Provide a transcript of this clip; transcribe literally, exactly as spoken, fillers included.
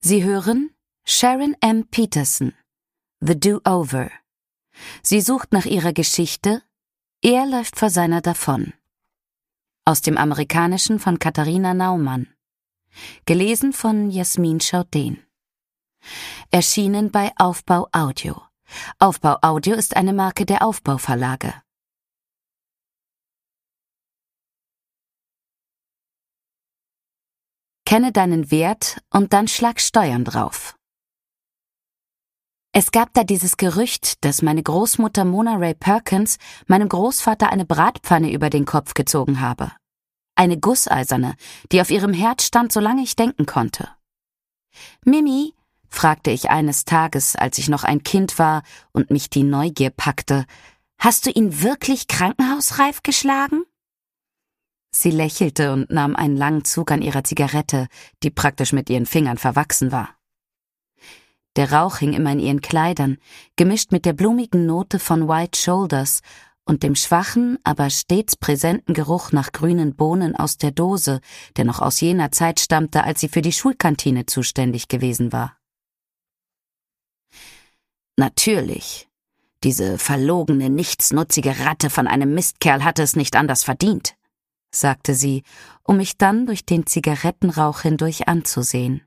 Sie hören Sharon M. Peterson, The Do-Over. Sie sucht nach ihrer Geschichte, er läuft vor seiner davon. Aus dem Amerikanischen von Katharina Naumann. Gelesen von Jasmin Schaudén. Erschienen bei Aufbau Audio. Aufbau Audio ist eine Marke der Aufbau Verlage. Kenne deinen Wert und dann schlag Steuern drauf. Es gab da dieses Gerücht, dass meine Großmutter Mona Ray Perkins meinem Großvater eine Bratpfanne über den Kopf gezogen habe. Eine gusseiserne, die auf ihrem Herd stand, solange ich denken konnte. »Mimi«, fragte ich eines Tages, als ich noch ein Kind war und mich die Neugier packte, »hast du ihn wirklich krankenhausreif geschlagen?« Sie lächelte und nahm einen langen Zug an ihrer Zigarette, die praktisch mit ihren Fingern verwachsen war. Der Rauch hing immer in ihren Kleidern, gemischt mit der blumigen Note von White Shoulders und dem schwachen, aber stets präsenten Geruch nach grünen Bohnen aus der Dose, der noch aus jener Zeit stammte, als sie für die Schulkantine zuständig gewesen war. Natürlich, diese verlogene, nichtsnutzige Ratte von einem Mistkerl hatte es nicht anders verdient, sagte sie, um mich dann durch den Zigarettenrauch hindurch anzusehen.